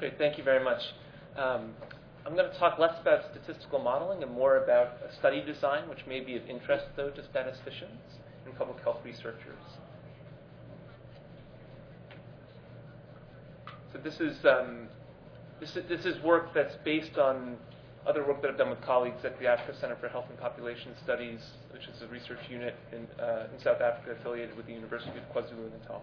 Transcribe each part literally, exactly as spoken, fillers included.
Great, thank you very much. Um, I'm going to talk less about statistical modeling and more about study design, which may be of interest, though, to statisticians and public health researchers. So this is, um, this is, this is work that's based on other work that I've done with colleagues at the Africa Center for Health and Population Studies, which is a research unit in, uh, in South Africa affiliated with the University of KwaZulu-Natal.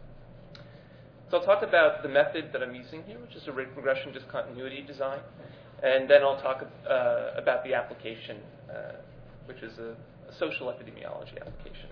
So I'll talk about the method that I'm using here, which is a regression discontinuity design, and then I'll talk uh, about the application, uh, which is a, a social epidemiology application.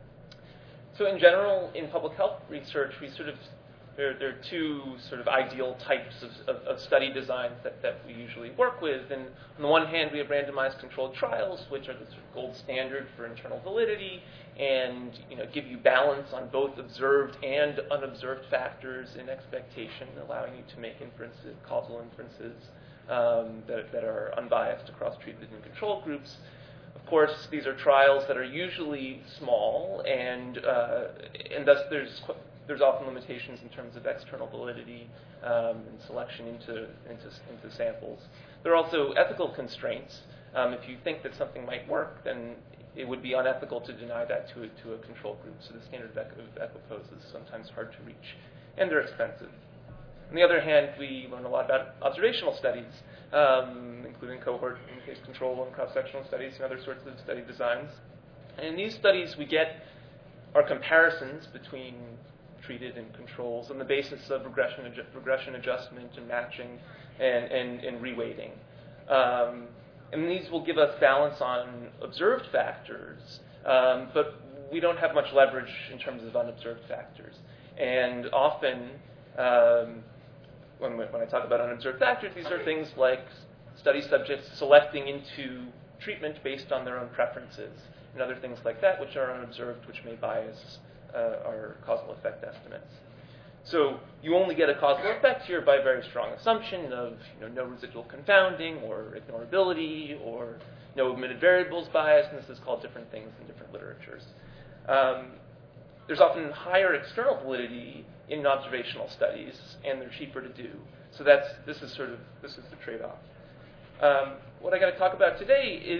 So in general, in public health research, we sort of there, there are two sort of ideal types of, of, of study designs that, that we usually work with. And on the one hand, we have randomized controlled trials, which are the sort of gold standard for internal validity, and you know give you balance on both observed and unobserved factors in expectation, allowing you to make inferences, causal inferences um, that, that are unbiased across treated and control groups. Of course, these are trials that are usually small, and uh, and thus there's there's often limitations in terms of external validity um, and selection into, into into samples. There are also ethical constraints. Um, if you think that something might work, then it would be unethical to deny that to a, to a control group. So the standard of equipoise is sometimes hard to reach, and they're expensive. On the other hand, we learn a lot about observational studies, um, including cohort and case control and cross-sectional studies and other sorts of study designs. And in these studies, we get our comparisons between treated and controls on the basis of regression, adju- regression adjustment and matching and, and, and reweighting. Um, and these will give us balance on observed factors, um, but we don't have much leverage in terms of unobserved factors. And often, um, when, when I talk about unobserved factors, these are things like study subjects selecting into treatment based on their own preferences and other things like that, which are unobserved, which may bias uh, our causal effect estimates. So you only get a causal effect here by a very strong assumption of you know, no residual confounding or ignorability or no omitted variables bias, and this is called different things in different literatures. Um, there's often higher external validity in observational studies, and they're cheaper to do. So that's this is sort of this is the trade-off. Um, what I got to talk about today is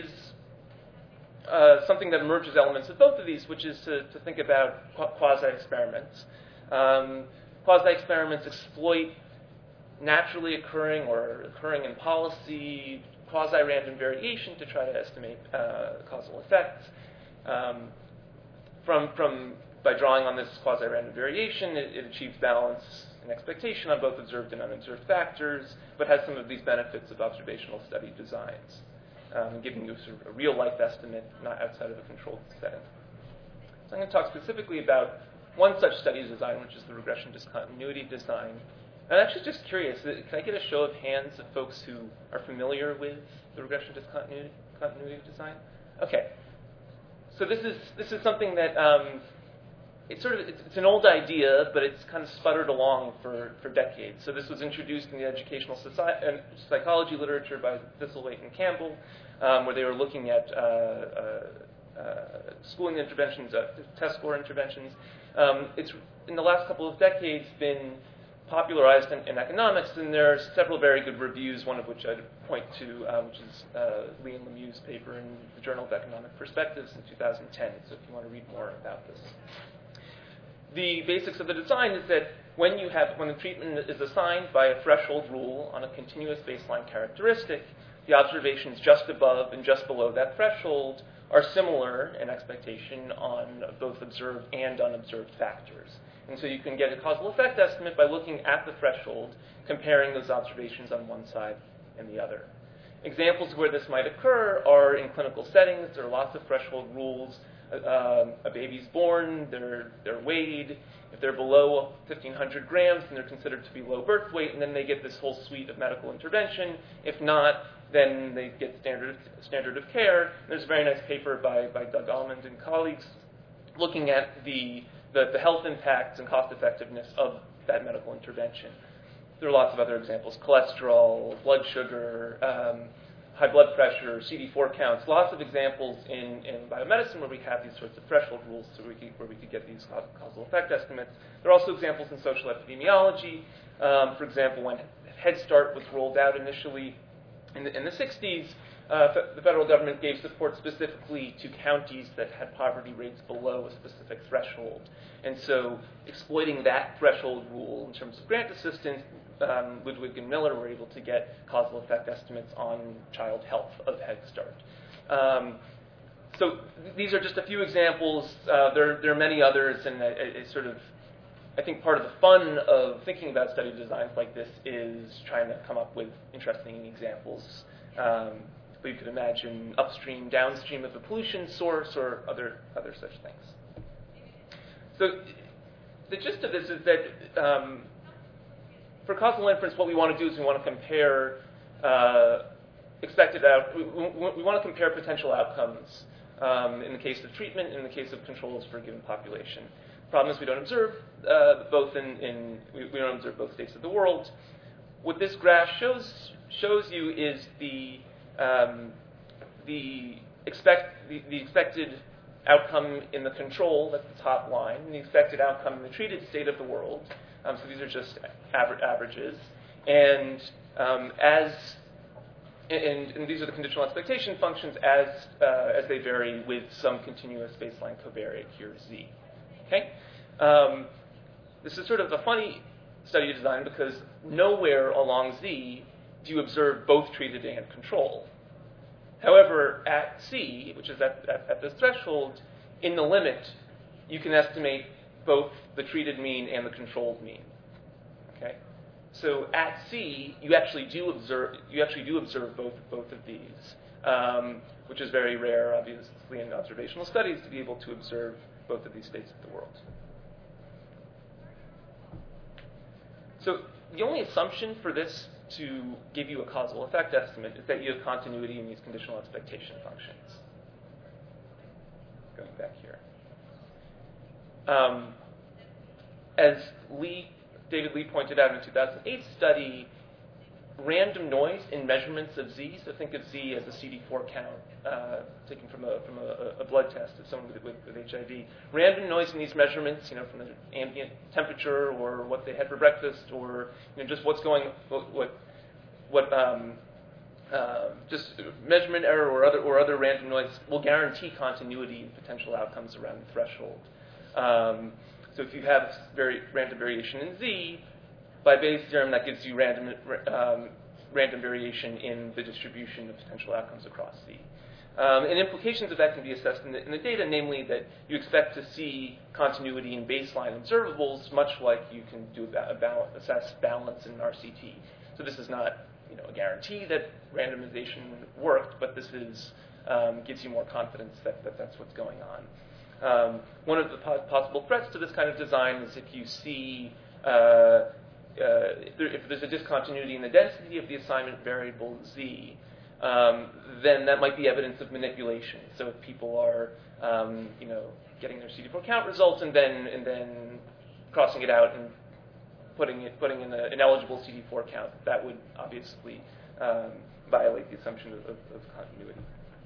uh, something that merges elements of both of these, which is to, to think about quasi-experiments. Um, quasi-experiments exploit naturally occurring or occurring in policy quasi-random variation to try to estimate uh, causal effects. Um, from from by drawing on this quasi-random variation, it, it achieves balance and expectation on both observed and unobserved factors, but has some of these benefits of observational study designs, um, giving you sort of a real-life estimate, not outside of a controlled setting. So I'm going to talk specifically about one such study design, which is the regression discontinuity design. And I'm actually just curious, can I get a show of hands of folks who are familiar with the regression discontinuity continuity design? Okay. So this is this is something that um, it's sort of it's, it's an old idea, but it's kind of sputtered along for, for decades. So this was introduced in the educational society, uh, psychology literature by Thistlethwaite and Campbell, um, where they were looking at uh, uh, uh, schooling interventions, uh, test score interventions. Um, it's in the last couple of decades been popularized in, in economics, and there are several very good reviews, one of which I'd point to, um, which is uh, Lee and Lemieux's paper in the Journal of Economic Perspectives in two thousand ten, so if you want to read more about this. The basics of the design is that when you have, when the treatment is assigned by a threshold rule on a continuous baseline characteristic, the observations just above and just below that threshold are similar in expectation on both observed and unobserved factors. And so you can get a causal effect estimate by looking at the threshold, comparing those observations on one side and the other. Examples where this might occur are in clinical settings. There are lots of threshold rules. Uh, a baby's born, they're, they're weighed. If they're below fifteen hundred grams, then they're considered to be low birth weight, and then they get this whole suite of medical intervention. If not, then they get standard, standard of care. There's a very nice paper by, by Doug Almond and colleagues looking at the The, the health impacts and cost effectiveness of that medical intervention. There are lots of other examples: cholesterol, blood sugar, um, high blood pressure, C D four counts. Lots of examples in, in biomedicine where we have these sorts of threshold rules, so we could, where we could get these causal effect estimates. There are also examples in social epidemiology. Um, for example, when Head Start was rolled out initially in the, in the sixties, uh, the federal government gave support specifically to counties that had poverty rates below a specific threshold. And so exploiting that threshold rule in terms of grant assistance, um, Ludwig and Miller were able to get causal effect estimates on child health of Head Start. Um, so th- these are just a few examples. Uh, there, there are many others, and a, a sort of, I think part of the fun of thinking about study designs like this is trying to come up with interesting examples. Um, but you could imagine upstream, downstream of a pollution source, or other other such things. So the gist of this is that um, for causal inference, what we want to do is we want to compare uh, expected out. We, we, we want to compare potential outcomes um, in the case of treatment, and in the case of controls for a given population. Problem is we don't observe uh, both in, in we, we don't observe both states of the world. What this graph shows shows you is the um, the expect the, the expected outcome in the control, that's the top line, and the expected outcome in the treated state of the world. Um, so these are just aver- averages, and um, as and, and these are the conditional expectation functions as uh, as they vary with some continuous baseline covariate here z. Okay, um, this is sort of a funny study design because nowhere along z do you observe both treated and control. However, at C, which is at, at, at this threshold, in the limit, you can estimate both the treated mean and the controlled mean. Okay, so at C, you actually do observe you actually do observe both both of these, um, which is very rare, obviously, in observational studies to be able to observe both of these states of the world. So the only assumption for this to give you a causal effect estimate is that you have continuity in these conditional expectation functions. Going back here. Um, as Lee, David Lee pointed out in a two thousand eight study, random noise in measurements of Z, so think of Z as a C D four count uh, taken from a from a, a blood test of someone with, with, with H I V. Random noise in these measurements, you know, from the ambient temperature or what they had for breakfast, or you know, just what's going, what what, what um, uh, just measurement error or other or other random noise will guarantee continuity in potential outcomes around the threshold. Um, so if you have very random variation in Z, by Bayes' theorem, that gives you random um, random variation in the distribution of potential outcomes across Z. Um, and implications of that can be assessed in the, in the data, namely that you expect to see continuity in baseline observables, much like you can do a ba- assess balance in R C T. So this is not, you know, a guarantee that randomization worked, but this is um, gives you more confidence that, that that's what's going on. Um, one of the po- possible threats to this kind of design is if you see uh, Uh, if, there, if there's a discontinuity in the density of the assignment variable z, um, then that might be evidence of manipulation. So if people are, um, you know, getting their C D four count results and then and then crossing it out and putting it putting in a, an eligible C D four count, that would obviously um, violate the assumption of, of, of continuity.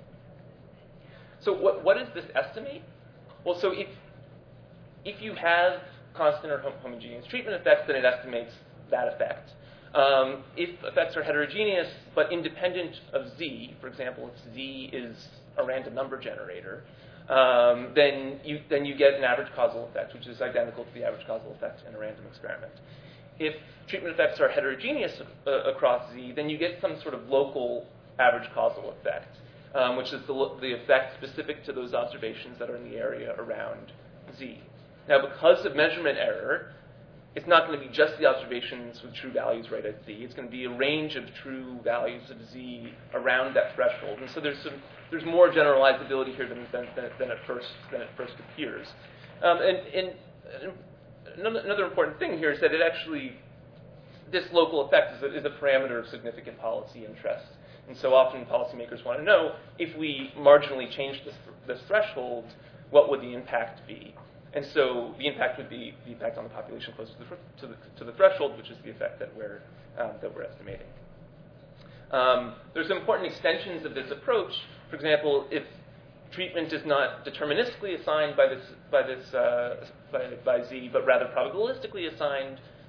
So what what is this estimate? Well, so if if you have constant or homogeneous treatment effects, then it estimates that effect. Um, if effects are heterogeneous but independent of Z, for example, if Z is a random number generator, um, then you then you get an average causal effect, which is identical to the average causal effect in a random experiment. If treatment effects are heterogeneous uh, across Z, then you get some sort of local average causal effect, um, which is the, the effect specific to those observations that are in the area around Z. Now, because of measurement error, it's not going to be just the observations with true values right at Z. It's going to be a range of true values of Z around that threshold. And so there's some, there's more generalizability here than, than, than, at, first, than at first appears. Um, and, and, and another important thing here is that it actually, this local effect is a, is a parameter of significant policy interest. And so often policymakers want to know, if we marginally change this, this threshold, what would the impact be? And so the impact would be the impact on the population close to the, to the, to the threshold, which is the effect that we're, um, that we're estimating. Um, there's some important extensions of this approach. For example, if treatment is not deterministically assigned by this, by, this, uh, by, by Z, but rather probabilistically assigned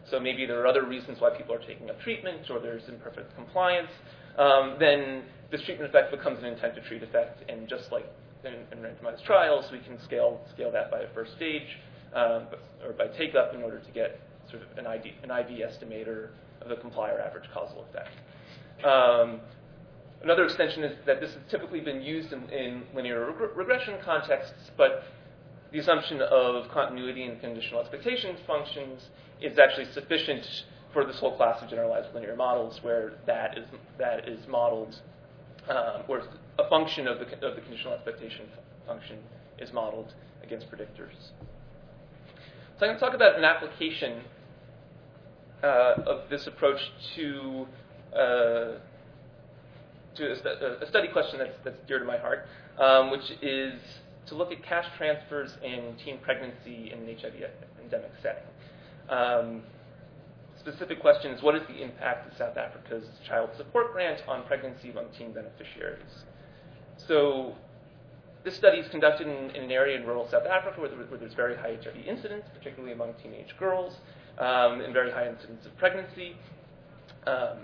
so maybe there are other reasons why people are taking up treatment, or there's imperfect compliance, um, then this treatment effect becomes an intent to treat effect, and just like in, in randomized trials, we can scale scale that by a first stage, um, or by take-up in order to get sort of an I D, an I V estimator of the complier average causal effect. Um, another extension is that this has typically been used in, in linear reg- regression contexts, but the assumption of continuity in conditional expectation functions is actually sufficient for this whole class of generalized linear models, where that is that is modeled, um, where a function of the of the conditional expectation function is modeled against predictors. So I'm going to talk about an application uh, of this approach to uh, to a, st- a study question that's that's dear to my heart, um, which is to look at cash transfers in teen pregnancy in an H I V endemic setting. Um, specific question is, what is the impact of South Africa's child support grant on pregnancy among teen beneficiaries? So this study is conducted in, in an area in rural South Africa where, there, where there's very high H I V incidence, particularly among teenage girls, um, and very high incidence of pregnancy. Um,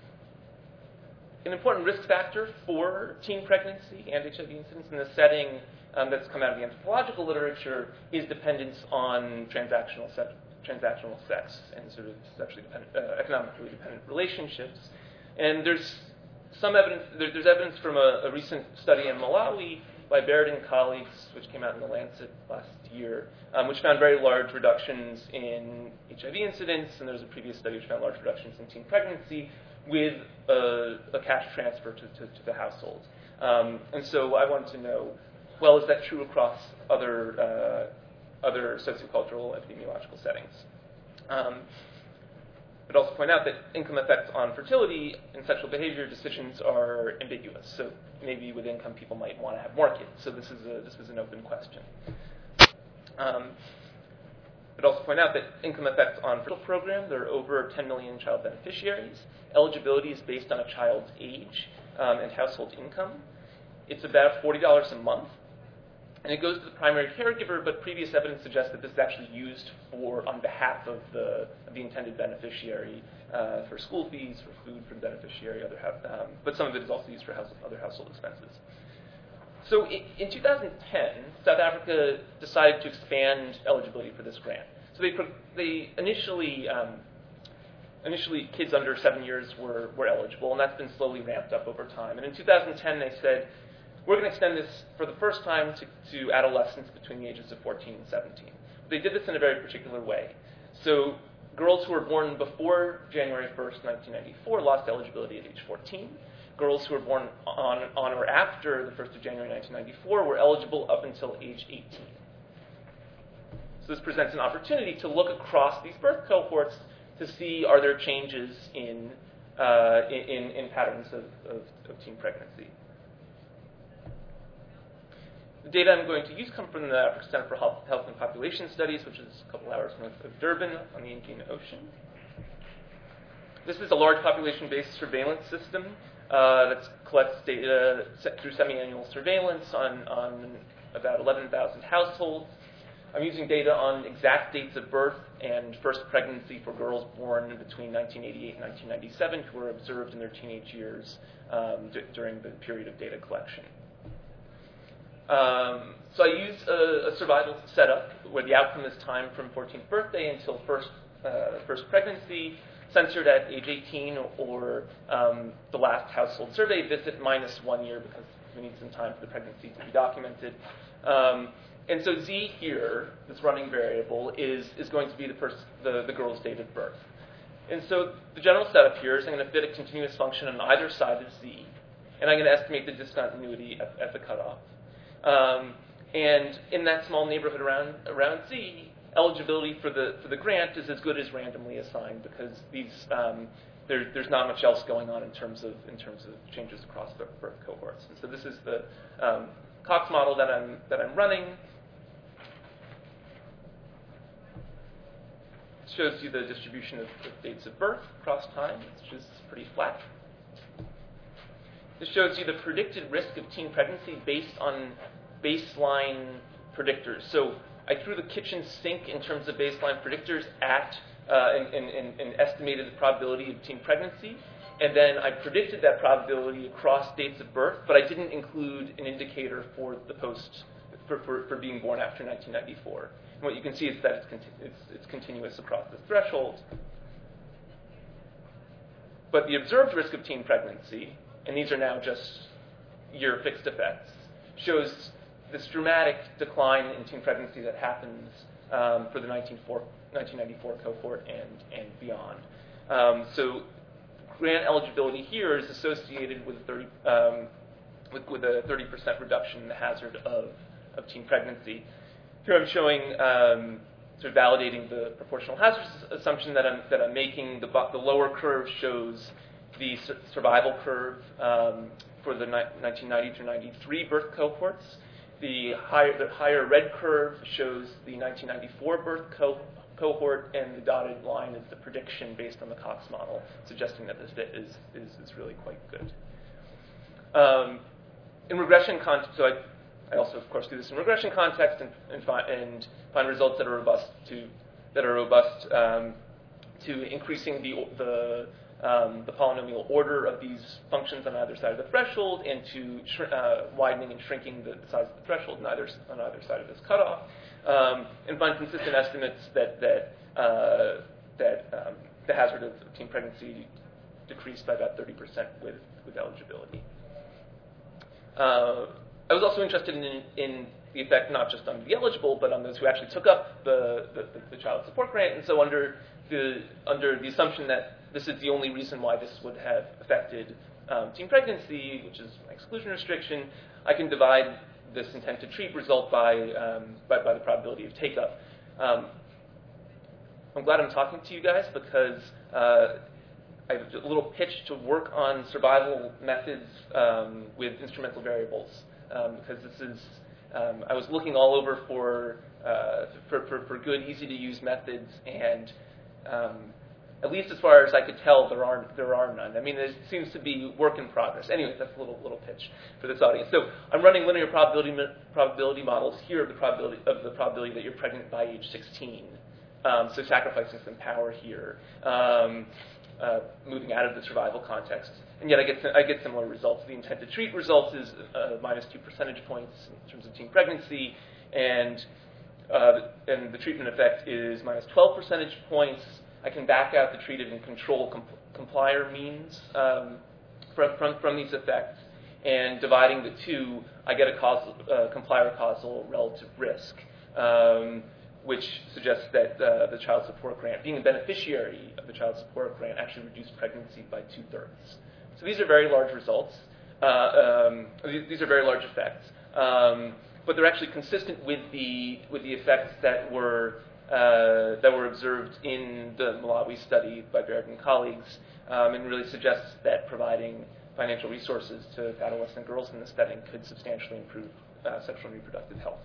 an important risk factor for teen pregnancy and H I V incidence in this setting um, that's come out of the anthropological literature is dependence on transactional sex, transactional sex and sort of sexually dependent, uh, economically dependent relationships. And there's some evidence, there, there's evidence from a, a recent study in Malawi by Baird and colleagues, which came out in the Lancet last year, um, which found very large reductions in H I V incidence, and there was a previous study which found large reductions in teen pregnancy with a, a cash transfer to, to, to the household. Um, and so I wanted to know, well, is that true across other uh, other sociocultural epidemiological settings? Um, I'd also point out that income effects on fertility and sexual behavior decisions are ambiguous. So maybe with income, people might want to have more kids. So this is a, this is an open question. Um, I'd also point out that income effects on fertility program, there are over ten million child beneficiaries. Eligibility is based on a child's age um, and household income. It's about forty dollars a month. And it goes to the primary caregiver, but previous evidence suggests that this is actually used for on behalf of the, of the intended beneficiary uh, for school fees, for food for the beneficiary, other um, but some of it is also used for house, other household expenses. So in, in two thousand ten, South Africa decided to expand eligibility for this grant. So they, they initially, um, initially kids under seven years were, were eligible, and that's been slowly ramped up over time. And in two thousand ten, they said, we're going to extend this for the first time to, to adolescents between the ages of fourteen and seventeen. They did this in a very particular way. So girls who were born before January first, nineteen ninety-four lost eligibility at age fourteen. Girls who were born on, on or after the first of January nineteen ninety-four were eligible up until age eighteen. So this presents an opportunity to look across these birth cohorts to see, are there changes in, uh, in, in patterns of, of, of teen pregnancy. The data I'm going to use come from the Africa Center for Health, Health and Population Studies, which is a couple hours north of Durban on the Indian Ocean. This is a large population-based surveillance system uh, that collects data through semi-annual surveillance on, on about eleven thousand households. I'm using data on exact dates of birth and first pregnancy for girls born between nineteen eighty-eight and nineteen ninety-seven who were observed in their teenage years um, d- during the period of data collection. Um, so I use a, a survival setup where the outcome is time from fourteenth birthday until first uh, first pregnancy, censored at age eighteen, or um, the last household survey visit minus one year because we need some time for the pregnancy to be documented. Um, and so Z here, this running variable, is is going to be the, pers- the, the girl's date of birth. And so the general setup here is I'm going to fit a continuous function on either side of Z, and I'm going to estimate the discontinuity at, at the cutoff. Um, and in that small neighborhood around around Z, eligibility for the for the grant is as good as randomly assigned because these um, there, there's not much else going on in terms of in terms of changes across the birth cohorts. And so this is the um, Cox model that I'm that I'm running. It shows you the distribution of, of dates of birth across time, which is pretty flat. This shows you the predicted risk of teen pregnancy based on baseline predictors. So I threw the kitchen sink in terms of baseline predictors at uh, and, and, and, and estimated the probability of teen pregnancy. And then I predicted that probability across dates of birth, but I didn't include an indicator for the post, for, for, for being born after nineteen ninety-four. And what you can see is that it's, conti- it's, it's continuous across this threshold. But the observed risk of teen pregnancy, and these are now just year fixed effects, shows this dramatic decline in teen pregnancy that happens um, for the nineteen ninety-four cohort and, and beyond. Um, so grant eligibility here is associated with, thirty, um, with, with a thirty percent reduction in the hazard of, of teen pregnancy. Here I'm showing, um, sort of validating the proportional hazard assumption that I'm, that I'm making. The, the lower curve shows the su- survival curve um, for the ni- nineteen ninety through ninety-three birth cohorts. The higher, the higher red curve shows the nineteen ninety-four birth co- cohort, and the dotted line is the prediction based on the Cox model, suggesting that this fit is, is, is really quite good. Um, in regression context, so I, I also, of course, do this in regression context and, and, fi- and find results that are robust to that are robust um, to increasing the the um, the polynomial order of these functions on either side of the threshold, and to sh- uh, widening and shrinking the, the size of the threshold on either on either side of this cutoff. Um, and find consistent estimates that that uh, that um, the hazard of teen pregnancy decreased by about thirty percent with with eligibility. Uh, I was also interested in, in the effect not just on the eligible, but on those who actually took up the, the, the child support grant. And so under the under the assumption that this is the only reason why this would have affected um, teen pregnancy, which is an exclusion restriction, I can divide this intent to treat result by, um, by, by the probability of take-up. Um, I'm glad I'm talking to you guys because uh, I have a little pitch to work on survival methods um, with instrumental variables, um, because this is, um, I was looking all over for, uh, for, for, for good, easy-to-use methods, and um, at least as far as I could tell, there are there are none. I mean, there seems to be work in progress. Anyway, that's a little little pitch for this audience. So I'm running linear probability probability models here of the probability of the probability that you're pregnant by age sixteen. Um, so sacrificing some power here, um, uh, moving out of the survival context, and yet I get I get similar results. The intent to treat results is uh, minus two percentage points in terms of teen pregnancy, and uh, and the treatment effect is minus twelve percentage points. I can back out the treated and control compl- complier means um, from, from from these effects, and dividing the two, I get a causal, uh, complier causal relative risk, um, which suggests that uh, the child support grant, being a beneficiary of the child support grant, actually reduced pregnancy by two thirds. So these are very large results. Uh, um, these, these are very large effects, um, but they're actually consistent with the with the effects that were. Uh, that were observed in the Malawi study by Baird and colleagues, um, and really suggests that providing financial resources to adolescent girls in this setting could substantially improve uh, sexual and reproductive health.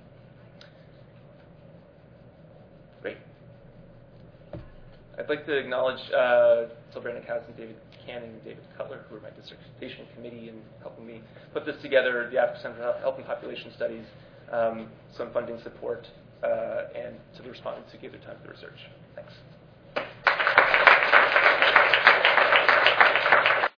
Great. I'd like to acknowledge uh, Sylvia Nickhouse, David Cannon, and David Cutler, who are my dissertation committee in helping me put this together, the Africa Center for Health and Population Studies, um, some funding support, Uh, and to the respondents who gave their time for the research. Thanks.